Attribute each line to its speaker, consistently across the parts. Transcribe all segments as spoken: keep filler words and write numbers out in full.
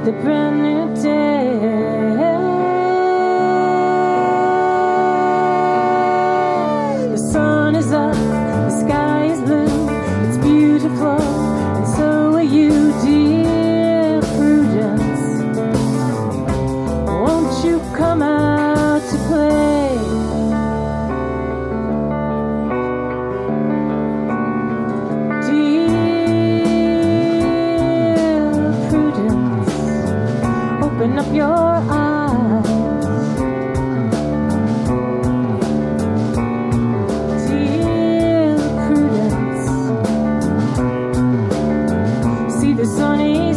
Speaker 1: the brand new day. The sun is up, the sky is blue, it's beautiful, and so are you, dear Prudence. Won't you come out to play? Open up your eyes, dear Prudence. See the sunny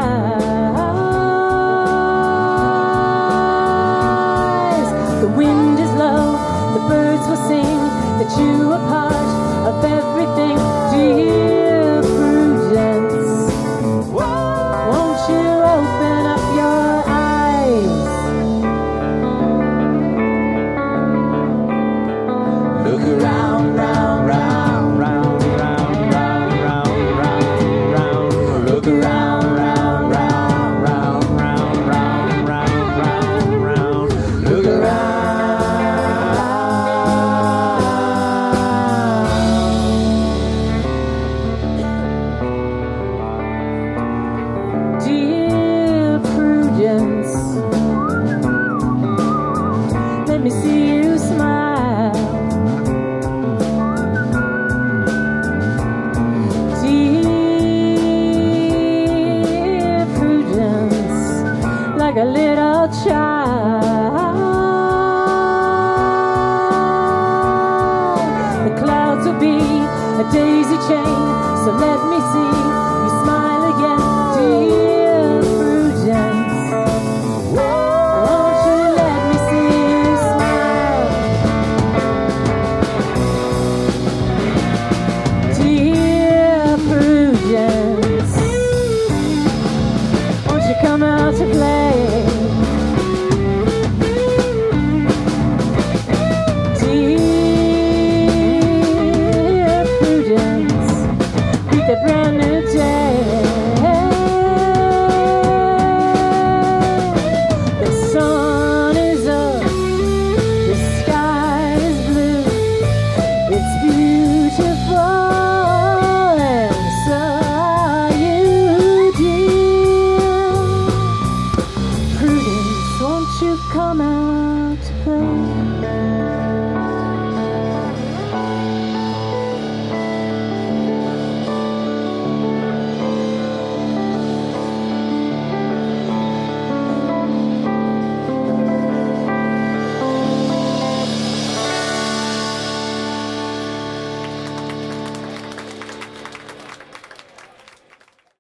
Speaker 1: skies. The wind is low, the birds will sing that you are part of everything, dear Prudence. Won't you open up your look around, round, round, round, round, round, round, round, round. Look around, round, round, round, round, round, round, round, round. Look around. Dear Prudence, let me see you smile. Dear Prudence, like a little child. The clouds will be a daisy chain, so let me see you smile again, dear Prudence. Won't you let me see you smile? Dear Prudence, won't you come out to play? Dear Prudence, greet the brand new day. The sun is up, the sky is blue, it's beautiful, and so are you, dear Prudence. Won't you come out to play?